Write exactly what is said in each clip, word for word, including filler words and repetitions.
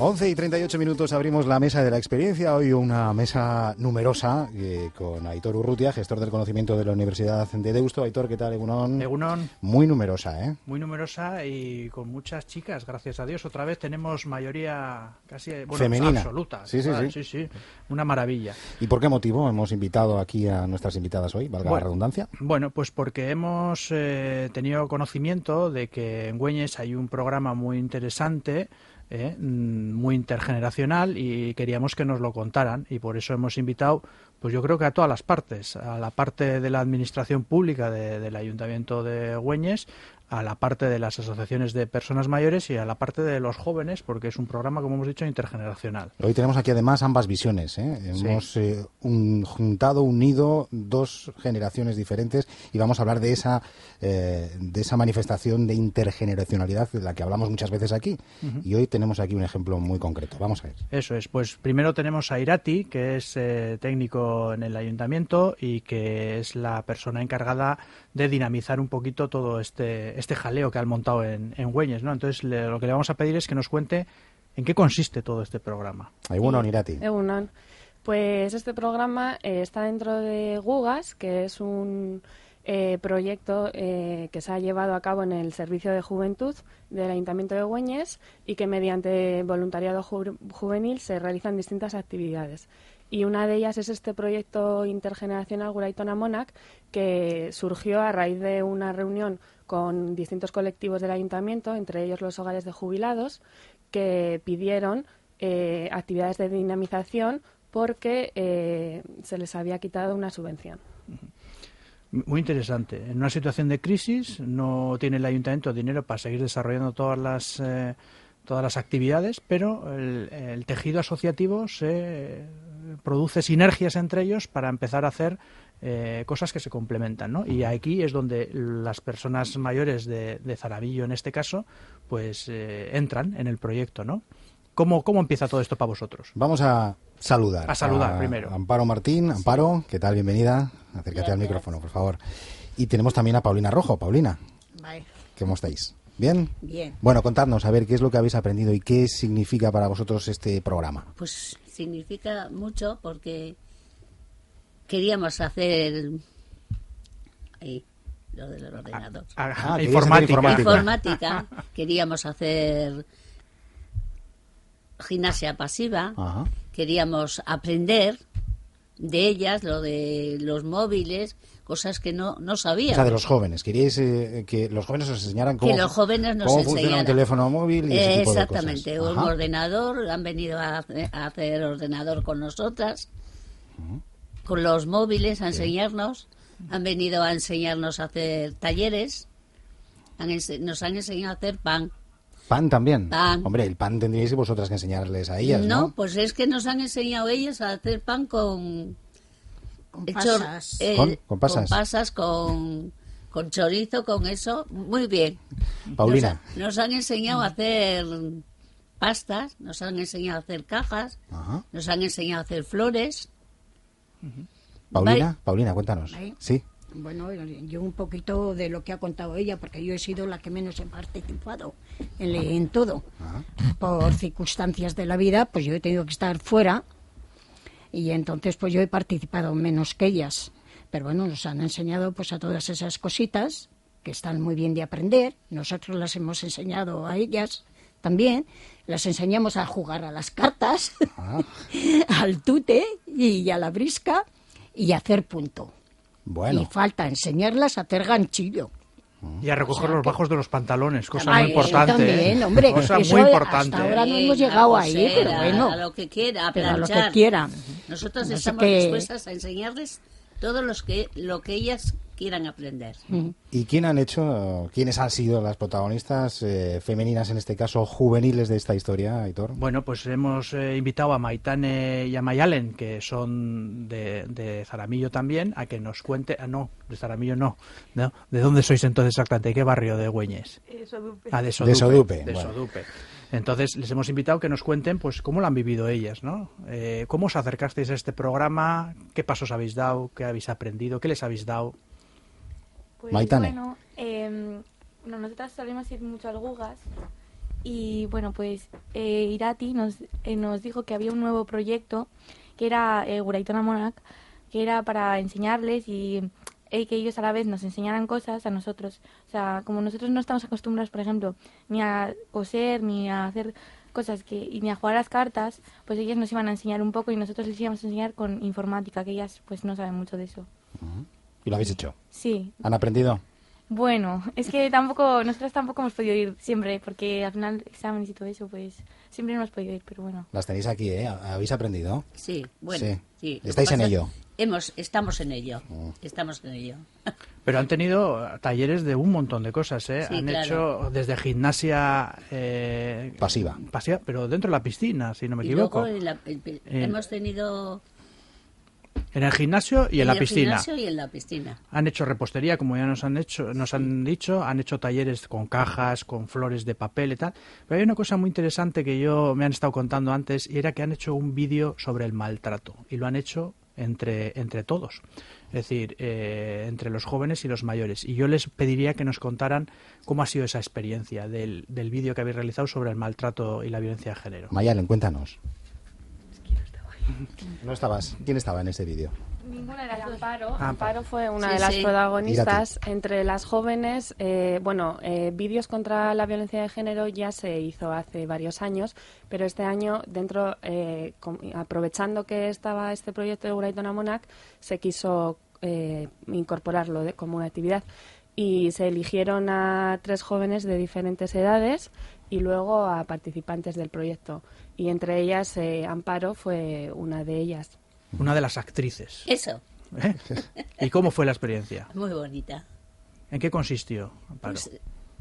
once y treinta y ocho minutos abrimos la mesa de la experiencia. Hoy una mesa numerosa eh, con Aitor Urrutia, gestor del conocimiento de la Universidad de Deusto. Aitor, ¿qué tal, Egunon? Egunon. Muy numerosa, ¿eh? Muy numerosa y con muchas chicas, gracias a Dios. Otra vez tenemos mayoría casi bueno, femenina. Absoluta. Sí, sí, sí. sí, sí. Una maravilla. ¿Y por qué motivo hemos invitado aquí a nuestras invitadas hoy, valga bueno, la redundancia? Bueno, pues porque hemos eh, tenido conocimiento de que en Güeñes hay un programa muy interesante, Eh, muy intergeneracional, y queríamos que nos lo contaran, y por eso hemos invitado, pues yo creo que a todas las partes, a la parte de la administración pública de, del Ayuntamiento de Güeñes, a la parte de las asociaciones de personas mayores y a la parte de los jóvenes, porque es un programa, como hemos dicho, intergeneracional. Hoy tenemos aquí además ambas visiones, ¿eh? Sí. Hemos eh, un, juntado, unido dos generaciones diferentes y vamos a hablar de esa eh, de esa manifestación de intergeneracionalidad de la que hablamos muchas veces aquí. Uh-huh. Y hoy tenemos aquí un ejemplo muy concreto. Vamos a ver. Eso es. Pues primero tenemos a Irati, que es eh, técnico en el Ayuntamiento y que es la persona encargada de dinamizar un poquito todo este este jaleo que han montado en, en Güeñes, ¿no? Entonces le, lo que le vamos a pedir es que nos cuente en qué consiste todo este programa. Egunon, Irati. Egunon. Pues este programa eh, está dentro de Gugas, que es un eh, proyecto eh, que se ha llevado a cabo en el Servicio de Juventud del Ayuntamiento de Güeñes y que mediante voluntariado ju- juvenil se realizan distintas actividades. Y una de ellas es este proyecto intergeneracional Guraitona Monak, que surgió a raíz de una reunión con distintos colectivos del ayuntamiento, entre ellos los hogares de jubilados, que pidieron eh, actividades de dinamización porque eh, se les había quitado una subvención. Muy interesante. En una situación de crisis no tiene el ayuntamiento dinero para seguir desarrollando todas las eh, todas las actividades, pero el, el tejido asociativo se produce sinergias entre ellos para empezar a hacer eh, cosas que se complementan, ¿no? Y aquí es donde las personas mayores de, de Zaramillo, en este caso, pues eh, entran en el proyecto, ¿no? ¿Cómo, ¿Cómo empieza todo esto para vosotros? Vamos a saludar. A saludar a primero. Amparo Martín. Amparo, ¿qué tal? Bienvenida. Acércate Gracias. Al micrófono, por favor. Y tenemos también a Paulina Rojo. Paulina, Bye. ¿cómo estáis? ¿Bien? Bien. Bueno, contadnos, a ver, ¿qué es lo que habéis aprendido y qué significa para vosotros este programa? Pues significa mucho porque queríamos hacer... Ahí, lo del ordenador. Ah, ah, informática. informática. Informática. Queríamos hacer gimnasia pasiva. Ajá. Queríamos aprender de ellas, lo de los móviles, cosas que no, no sabíamos. O sea, de los jóvenes. Queríais eh, que los jóvenes os enseñaran cómo, que los jóvenes nos cómo enseñaran. funciona un teléfono móvil y ese eh, tipo de exactamente, cosas. un Ajá. ordenador, han venido a, a hacer ordenador con nosotras, uh-huh. con los móviles a enseñarnos, sí. Han venido a enseñarnos a hacer talleres, han ense- nos han enseñado a hacer pan. ¿Pan también? Pan. Hombre, el pan tendríais vosotras que enseñarles a ellas, ¿no? No, pues es que nos han enseñado ellas a hacer pan con... Con hecho, pasas. eh, ¿Con? ¿Con pasas? Con pasas, con, con chorizo, con eso. Muy bien. Paulina. Nos, nos han enseñado a hacer pastas, nos han enseñado a hacer cajas, Ajá. nos han enseñado a hacer flores. Paulina, Bye. Paulina, cuéntanos. Bye. Sí. Bueno, yo un poquito de lo que ha contado ella, porque yo he sido la que menos he participado en, en todo. Ajá. Por circunstancias de la vida, pues yo he tenido que estar fuera y entonces pues yo he participado menos que ellas. Pero bueno, nos han enseñado pues a todas esas cositas que están muy bien de aprender. Nosotros las hemos enseñado a ellas también. Las enseñamos a jugar a las cartas, Ah. al tute y a la brisca y a hacer punto. Bueno. Y falta enseñarlas a hacer ganchillo. Y a recoger O sea, los que- bajos de los pantalones, cosa Ay, muy importante. eso también, ¿eh? hombre, Cosa eso muy hasta importante. ahora no Eh, hemos a llegado ahí, coser, pero bueno. A lo que quiera, a Pero a lo que planchar. quiera. Nosotros No sé estamos qué- dispuestas a enseñarles todo los que, lo que ellas quieran aprender. ¿Y quién han hecho, quiénes han sido las protagonistas eh, femeninas, en este caso juveniles de esta historia, Aitor? Bueno, pues hemos eh, invitado a Maitane y a Mayalen, que son de, de Zaramillo también, a que nos cuente... Ah, no, de Zaramillo no. no. ¿De dónde sois entonces exactamente? ¿Qué barrio de Güeñes? Eh, Sodupe. Ah, de Sodupe. De Sodupe, de bueno. Sodupe. Entonces les hemos invitado que nos cuenten pues cómo lo han vivido ellas, ¿no? Eh, ¿Cómo os acercasteis a este programa? ¿Qué pasos habéis dado? ¿Qué habéis aprendido? ¿Qué les habéis dado? Pues Maitane. bueno, eh, bueno, nosotras solemos ir mucho al Gugas y bueno, pues eh, Irati nos, eh, nos dijo que había un nuevo proyecto que era eh, Guraitona Monak, que era para enseñarles y eh, que ellos a la vez nos enseñaran cosas a nosotros. O sea, como nosotros no estamos acostumbrados, por ejemplo, ni a coser, ni a hacer cosas que y ni a jugar a las cartas, pues ellas nos iban a enseñar un poco y nosotros les íbamos a enseñar con informática, que ellas pues no saben mucho de eso. Uh-huh. ¿Y lo habéis hecho? Sí. ¿Han aprendido? Bueno, es que tampoco, nosotros tampoco hemos podido ir siempre, porque al final exámenes y todo eso, pues siempre no hemos podido ir, pero bueno. Las tenéis aquí, ¿eh? ¿Habéis aprendido? Sí, bueno, sí. sí. ¿Estáis en ello? Hemos, estamos en ello, mm. estamos en ello. Pero han tenido talleres de un montón de cosas, ¿eh? Sí, han claro. hecho desde gimnasia eh, pasiva. pasiva, pero dentro de la piscina, si no me y equivoco. Luego en la, el, el, en, hemos tenido... En el gimnasio y en, en la el piscina. gimnasio y en la piscina. Han hecho repostería, como ya nos han hecho, nos han dicho, han hecho talleres con cajas, con flores de papel y tal. Pero hay una cosa muy interesante que yo me han estado contando antes, y era que han hecho un vídeo sobre el maltrato, y lo han hecho entre, entre todos, es decir, eh, entre los jóvenes y los mayores. Y yo les pediría que nos contaran cómo ha sido esa experiencia del, del vídeo que habéis realizado sobre el maltrato y la violencia de género. Mayalen, cuéntanos. No estabas. ¿Quién estaba en ese vídeo? Ninguna de las dos. Amparo, Ah, Amparo fue una sí, de las sí. protagonistas. Entre las jóvenes, eh, bueno, eh, vídeos contra la violencia de género ya se hizo hace varios años, pero este año, dentro, eh, com- aprovechando que estaba este proyecto de Guraitona Monak, se quiso eh, incorporarlo de, como una actividad. Y se eligieron a tres jóvenes de diferentes edades y luego a participantes del proyecto. Y entre ellas, eh, Amparo fue una de ellas. Una de las actrices. Eso, ¿Eh? ¿Y cómo fue la experiencia? muy bonita. ¿En qué consistió, Amparo? Pues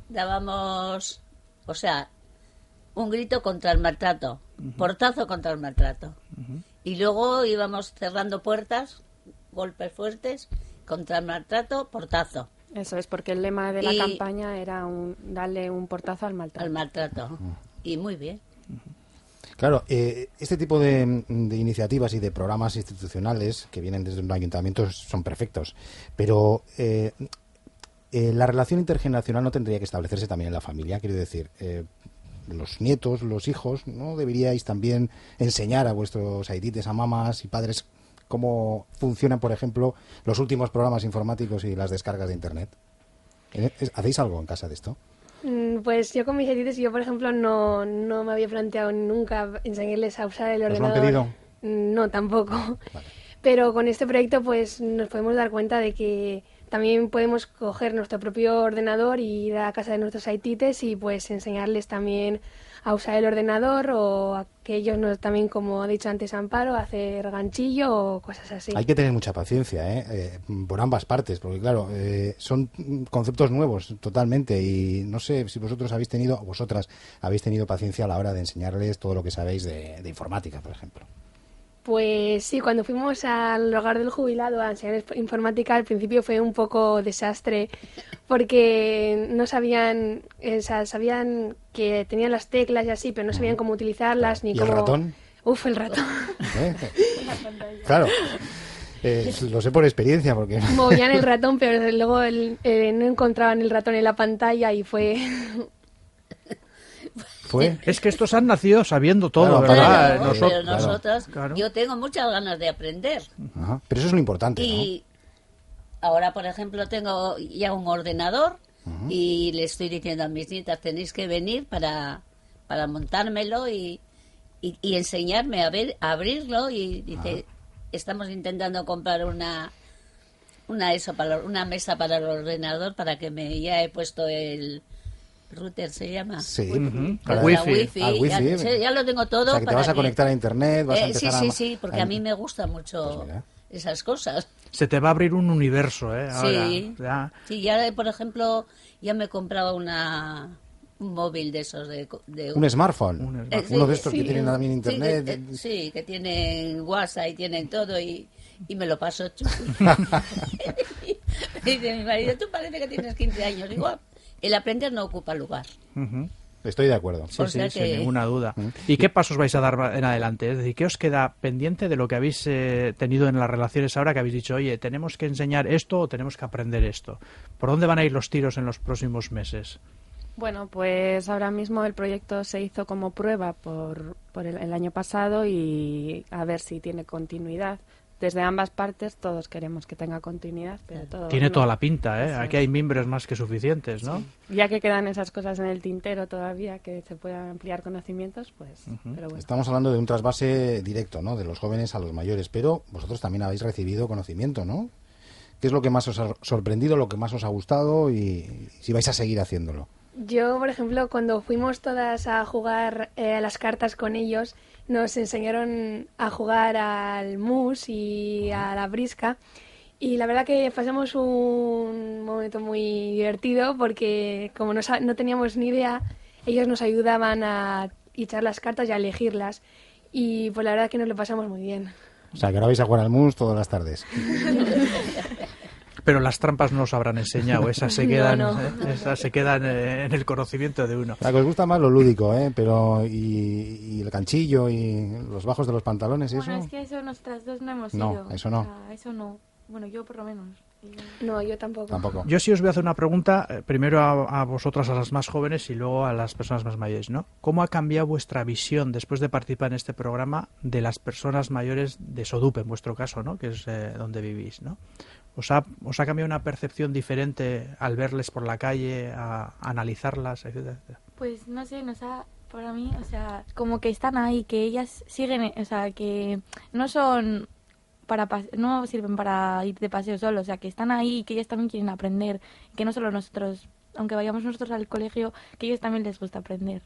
dábamos, o sea, un grito contra el maltrato, uh-huh. portazo contra el maltrato. Uh-huh. Y luego íbamos cerrando puertas, golpes fuertes, contra el maltrato, portazo. Eso es, porque el lema de la y campaña era un, darle un portazo al maltrato. Al maltrato. Uh-huh. Y muy bien. Uh-huh. Claro, eh, este tipo de, de iniciativas y de programas institucionales que vienen desde un ayuntamiento son perfectos, pero eh, eh, la relación intergeneracional no tendría que establecerse también en la familia. Quiero decir, eh, los nietos, los hijos, ¿no deberíais también enseñar a vuestros aitites, a mamás y padres cómo funcionan, por ejemplo, los últimos programas informáticos y las descargas de Internet? ¿Hacéis algo en casa de esto? Pues yo con mis aitites, yo por ejemplo no, no me había planteado nunca enseñarles a usar el ordenador. ¿Os lo han pedido? No, tampoco. Vale. Pero con este proyecto pues nos podemos dar cuenta de que también podemos coger nuestro propio ordenador y ir a casa de nuestros aitites y pues enseñarles también a usar el ordenador, o a que ellos nos, también, como ha dicho antes Amparo, a hacer ganchillo o cosas así. Hay que tener mucha paciencia, ¿eh? Eh, por ambas partes, porque claro, eh, son conceptos nuevos totalmente, y no sé si vosotros habéis tenido, o vosotras habéis tenido paciencia a la hora de enseñarles todo lo que sabéis de, de informática, por ejemplo. Pues sí, cuando fuimos al hogar del jubilado a enseñar informática, al principio fue un poco desastre, porque no sabían, o sea, sabían que tenían las teclas y así, pero no sabían cómo utilizarlas, ni ¿Y cómo... el ratón? Uf, el ratón. ¿Eh? Claro, eh, lo sé por experiencia, porque... Movían el ratón, pero luego el, eh, no encontraban el ratón en la pantalla y fue... ¿Fue? Es que estos han nacido sabiendo todo, Claro, ¿verdad? Claro, Nosotros, pero nosotras, claro. yo tengo muchas ganas de aprender. Ajá, pero eso es lo importante, Y ahora, por ejemplo, tengo ya un ordenador uh-huh. y le estoy diciendo a mis nietas, tenéis que venir para, para montármelo y, y, y enseñarme a ver, a abrirlo. Y dice, ah. estamos intentando comprar una una eso para una mesa para el ordenador, para que me ya he puesto el router, se llama. Sí, uh-huh. para el wifi. wifi. Al wifi. Ya, ya lo tengo todo. O sea, que te para vas a que... conectar a internet, vas eh, a empezar sí, a... sí, sí, porque a... a mí me gusta mucho pues esas cosas. Se te va a abrir un universo, ¿eh? Ahora, sí, ya. sí, ya por ejemplo, ya me he comprado una un móvil de esos de... de un smartphone, un smartphone. Eh, uno de estos sí, que tienen también internet. Sí, que, sí, que tienen WhatsApp y tienen todo, y, y me lo paso chulo. Dice mi marido, tú parece que tienes quince años. Digo, el aprender no ocupa lugar. Uh-huh. Estoy de acuerdo. Sí, o sí, sea sin que... ninguna duda. Uh-huh. ¿Y qué pasos vais a dar en adelante? Es decir, ¿qué os queda pendiente de lo que habéis eh, tenido en las relaciones ahora, que habéis dicho, oye, tenemos que enseñar esto o tenemos que aprender esto? ¿Por dónde van a ir los tiros en los próximos meses? Bueno, pues ahora mismo el proyecto se hizo como prueba por, por el, el año pasado y a ver si tiene continuidad. Desde ambas partes todos queremos que tenga continuidad, pero todo Tiene no. toda la pinta, ¿eh? Eso Aquí es. hay mimbres más que suficientes, ¿no? Sí. Ya que quedan esas cosas en el tintero todavía, que se puedan ampliar conocimientos, pues, Ujú. pero bueno. Estamos hablando de un trasvase directo, ¿no? De los jóvenes a los mayores, pero vosotros también habéis recibido conocimiento, ¿no? ¿Qué es lo que más os ha sorprendido, lo que más os ha gustado y si vais a seguir haciéndolo? Yo, por ejemplo, cuando fuimos todas a jugar eh, a las cartas con ellos, nos enseñaron a jugar al mus y a la brisca. Y la verdad que pasamos un momento muy divertido porque como no, sa- no teníamos ni idea, ellos nos ayudaban a echar las cartas y a elegirlas. Y pues la verdad que nos lo pasamos muy bien. O sea, que ahora vais a jugar al mus todas las tardes. Pero las trampas no os habrán enseñado, esas se No, quedan, no. ¿eh? Esas se quedan eh, en el conocimiento de uno. O sea, que os gusta más lo lúdico, ¿eh? Pero y, y el canchillo y los bajos de los pantalones y Bueno, eso. es que eso nosotras dos no hemos No, ido. eso no. O sea, eso no. Bueno, yo por lo menos. Y yo- No, yo tampoco. Tampoco. Yo sí os voy a hacer una pregunta, eh, primero a, a vosotras, a las más jóvenes, y luego a las personas más mayores, ¿no? ¿Cómo ha cambiado vuestra visión, después de participar en este programa, de las personas mayores de Sodupe, en vuestro caso, ¿no? Que es eh, donde vivís, ¿no? ¿Os ha, ¿Os ha cambiado una percepción diferente al verles por la calle, a, a analizarlas, etcétera, etcétera? Pues no sé, nos ha, para mí, o sea, como que están ahí, que ellas siguen, o sea, que no son para pas- no sirven para ir de paseo solo, o sea, que están ahí y que ellas también quieren aprender, que no solo nosotros, aunque vayamos nosotros al colegio, que a ellos también les gusta aprender.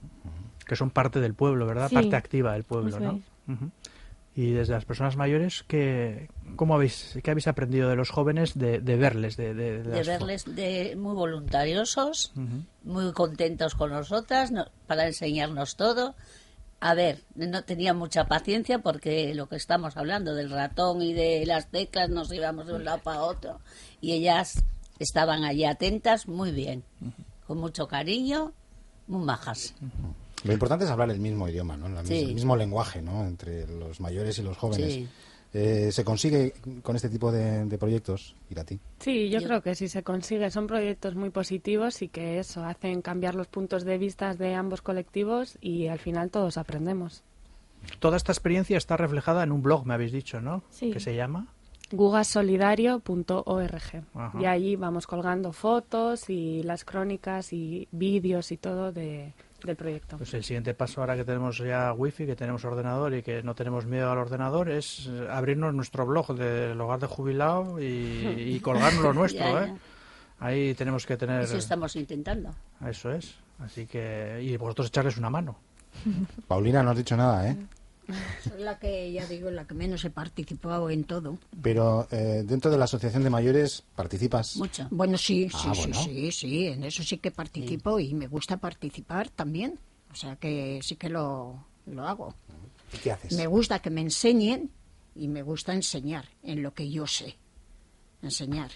Que son parte del pueblo, ¿verdad? Sí, Parte activa del pueblo, eso ¿no? es. Ujú. Y desde las personas mayores, ¿qué, cómo habéis, ¿qué habéis aprendido de los jóvenes de, de verles? De, de, de De las fo- verles de muy voluntariosos, Ujú. muy contentos con nosotras, no- para enseñarnos todo. A ver, no tenía mucha paciencia porque lo que estamos hablando del ratón y de las teclas nos íbamos de un lado para otro y ellas estaban allí atentas, muy bien, con mucho cariño, muy majas. Lo importante es hablar el mismo idioma, ¿no? La mis- Sí. El mismo lenguaje, ¿no? Entre los mayores y los jóvenes. Sí. Eh, ¿Se consigue con este tipo de, de proyectos, Irati? Sí, yo Yo- creo que sí se consigue. Son proyectos muy positivos y que eso, hacen cambiar los puntos de vista de ambos colectivos y al final todos aprendemos. Toda esta experiencia está reflejada en un blog, me habéis dicho, ¿no? Sí. ¿Qué se llama? gugasolidario punto org. Ajá. Y allí vamos colgando fotos y las crónicas y vídeos y todo de, del proyecto. Pues el siguiente paso, ahora que tenemos ya wifi, que tenemos ordenador y que no tenemos miedo al ordenador, es eh, abrirnos nuestro blog del hogar de jubilado y, y colgarnos lo nuestro, Ya, ¿eh? ya. Ahí tenemos que tener... Eso estamos intentando. Eso es. Así que... Y vosotros echarles una mano. Paulina, no has dicho nada, ¿eh? Soy la que, ya digo, la que menos he participado en todo. Pero eh, dentro de la asociación de mayores participas. Mucho. Bueno, sí, Ah, sí, bueno. sí, sí, sí, en eso sí que participo y me gusta participar también. O sea que sí que lo, lo hago. ¿Y qué haces? Me gusta que me enseñen y me gusta enseñar en lo que yo sé. Enseñar.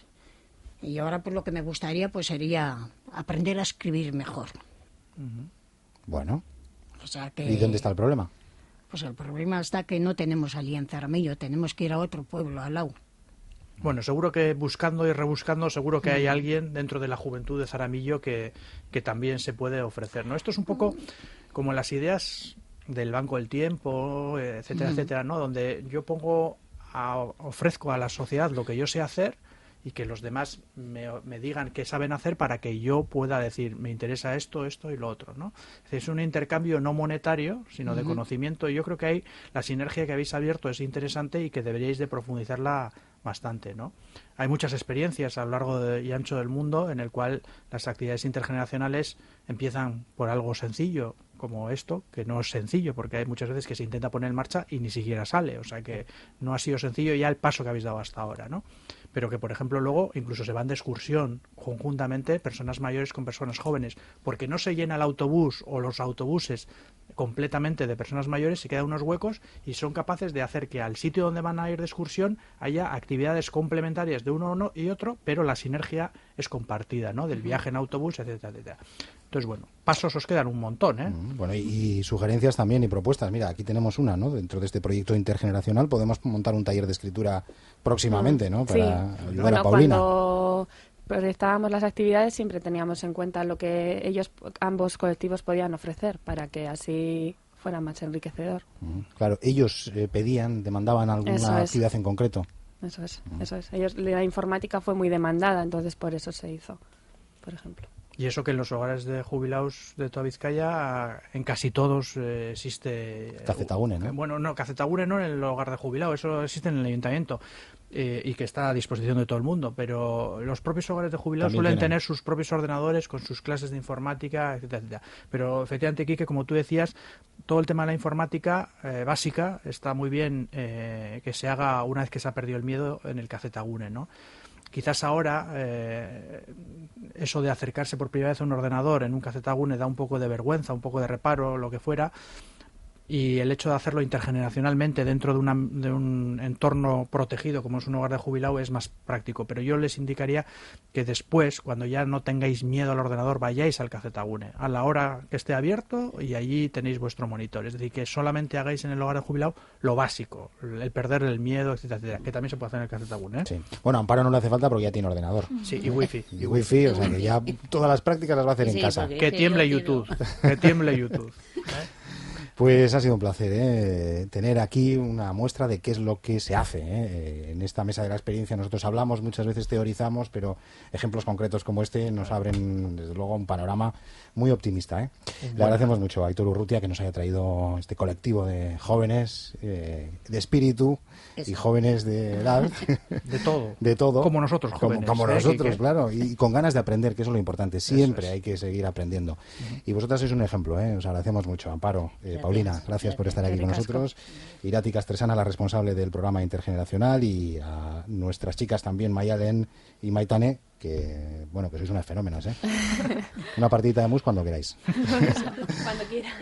Y ahora pues lo que me gustaría pues sería aprender a escribir mejor. Bueno, O sea que... ¿y dónde está el problema? Pues el problema está que no tenemos allí en Zaramillo, tenemos que ir a otro pueblo al lado. Bueno, seguro que buscando y rebuscando, seguro que hay alguien dentro de la juventud de Zaramillo que, que también se puede ofrecer, ¿no? Esto es un poco como las ideas del Banco del Tiempo, etcétera, etcétera, ¿no? Donde yo pongo, a- ofrezco a la sociedad lo que yo sé hacer y que los demás me, me digan qué saben hacer para que yo pueda decir, me interesa esto, esto y lo otro, ¿no? Es decir, es un intercambio no monetario, sino de conocimiento, y yo creo que ahí la sinergia que habéis abierto es interesante y que deberíais de profundizarla bastante, ¿no? Hay muchas experiencias a lo largo de- y ancho del mundo en el cual las actividades intergeneracionales empiezan por algo sencillo, como esto, que no es sencillo, porque hay muchas veces que se intenta poner en marcha y ni siquiera sale, o sea que no ha sido sencillo ya el paso que habéis dado hasta ahora, ¿no? Pero que, por ejemplo, luego incluso se van de excursión conjuntamente personas mayores con personas jóvenes, porque no se llena el autobús o los autobuses completamente de personas mayores, se quedan unos huecos y son capaces de hacer que al sitio donde van a ir de excursión haya actividades complementarias de uno uno y otro, pero la sinergia es compartida, ¿no? Del viaje en autobús, etcétera, etcétera. Entonces, bueno, pasos os quedan un montón, ¿eh? Mm, Bueno, y, y sugerencias también y propuestas. Mira, aquí tenemos una, ¿no? Dentro de este proyecto intergeneracional podemos montar un taller de escritura próximamente, ¿no? Para Sí. ayudar Bueno, a Paulina. cuando proyectábamos las actividades siempre teníamos en cuenta lo que ellos, ambos colectivos, podían ofrecer para que así fuera más enriquecedor. Uh-huh. Claro, ellos eh, pedían, demandaban alguna Eso es. actividad en concreto. Eso es, uh-huh. eso es. Ellos, la informática fue muy demandada, entonces por eso se hizo, por ejemplo. Y eso que en los hogares de jubilados de toda Vizcaya, en casi todos eh, existe... Cacetagune, ¿no? Eh, bueno, no, Cacetagune no en el hogar de jubilados, eso existe en el ayuntamiento eh, y que está a disposición de todo el mundo, pero los propios hogares de jubilados También suelen tienen. tener sus propios ordenadores con sus clases de informática, etcétera, etcétera. Pero efectivamente, Quique, como tú decías, todo el tema de la informática eh, básica está muy bien eh, que se haga una vez que se ha perdido el miedo en el Cacetagune, ¿no? Quizás ahora eh, eso de acercarse por primera vez a un ordenador en un Cacetagune da un poco de vergüenza, un poco de reparo, lo que fuera, y el hecho de hacerlo intergeneracionalmente dentro de, una, de un entorno protegido como es un hogar de jubilado es más práctico. Pero yo les indicaría que después, cuando ya no tengáis miedo al ordenador, vayáis al Cacetagune a la hora que esté abierto y allí tenéis vuestro monitor. Es decir, que solamente hagáis en el hogar de jubilado lo básico, el perder el miedo, etcétera, etcétera, que también se puede hacer en el Cacetagune, ¿eh? Sí. Bueno, a Amparo no le hace falta porque ya tiene ordenador. Sí, y wifi. Y wifi, o sea que ya todas las prácticas las va a hacer Sí, en casa. porque- Que tiemble YouTube, que tiemble YouTube. Pues ha sido un placer ¿eh? tener aquí una muestra de qué es lo que se hace ¿eh? En esta mesa de la experiencia. Nosotros hablamos, muchas veces teorizamos, pero ejemplos concretos como este nos abren, desde luego, un panorama muy optimista. ¿eh? Le agradecemos mucho a Aitor Urrutia que nos haya traído este colectivo de jóvenes, eh, de espíritu Eso. y jóvenes de edad. De todo. De todo. Como nosotros, Como- jóvenes. Como, ¿eh? nosotros, Que- claro. Y con ganas de aprender, que eso es lo importante. Siempre es. hay que seguir aprendiendo. Uh-huh. Y vosotras sois un ejemplo, ¿eh? Os agradecemos mucho. Amparo, eh, Gracias. Paulina, gracias, Gracias. por estar aquí con Ricasco. nosotros. Irati Castresana, la responsable del programa intergeneracional, y a nuestras chicas también, Mayalen y Maitane, que, bueno, que sois unas fenómenas, ¿eh? Una partidita de mus cuando queráis. Cuando quieras.